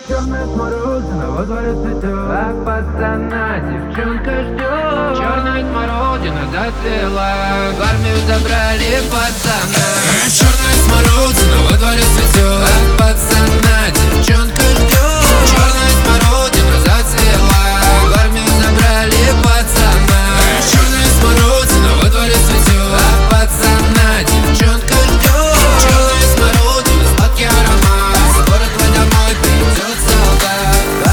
Черная смородина во дворе цветет, а пацана девчонка ждет. Черная смородина зацвела, в армию забрали пацана. Черная смородина во дворе цветет,